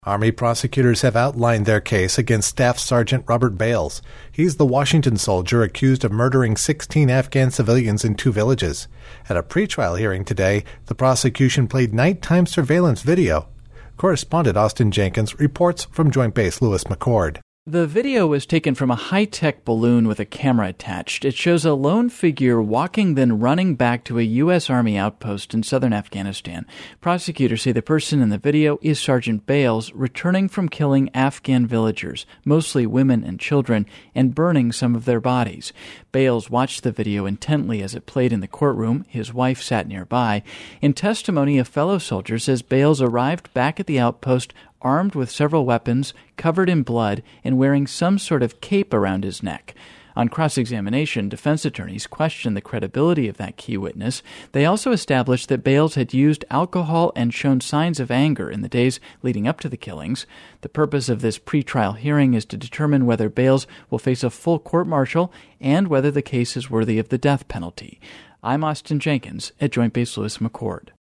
Army prosecutors have outlined their case against Staff Sergeant Robert Bales. He's the Washington soldier accused of murdering 16 Afghan civilians in 2 villages. At a pretrial hearing today, the prosecution played nighttime surveillance video. Correspondent Austin Jenkins reports from Joint Base Lewis McChord. The video was taken from a high-tech balloon with a camera attached. It shows a lone figure walking, then running back to a U.S. Army outpost in southern Afghanistan. Prosecutors say the person in the video is Sergeant Bales, returning from killing Afghan villagers, mostly women and children, and burning some of their bodies. Bales watched the video intently as it played in the courtroom. His wife sat nearby. In testimony, a fellow soldier says Bales arrived back at the outpost armed with several weapons, covered in blood, and wearing some sort of cape around his neck. On cross-examination, defense attorneys questioned the credibility of that key witness. They also established that Bales had used alcohol and shown signs of anger in the days leading up to the killings. The purpose of this pretrial hearing is to determine whether Bales will face a full court-martial and whether the case is worthy of the death penalty. I'm Austin Jenkins at Joint Base Lewis McChord.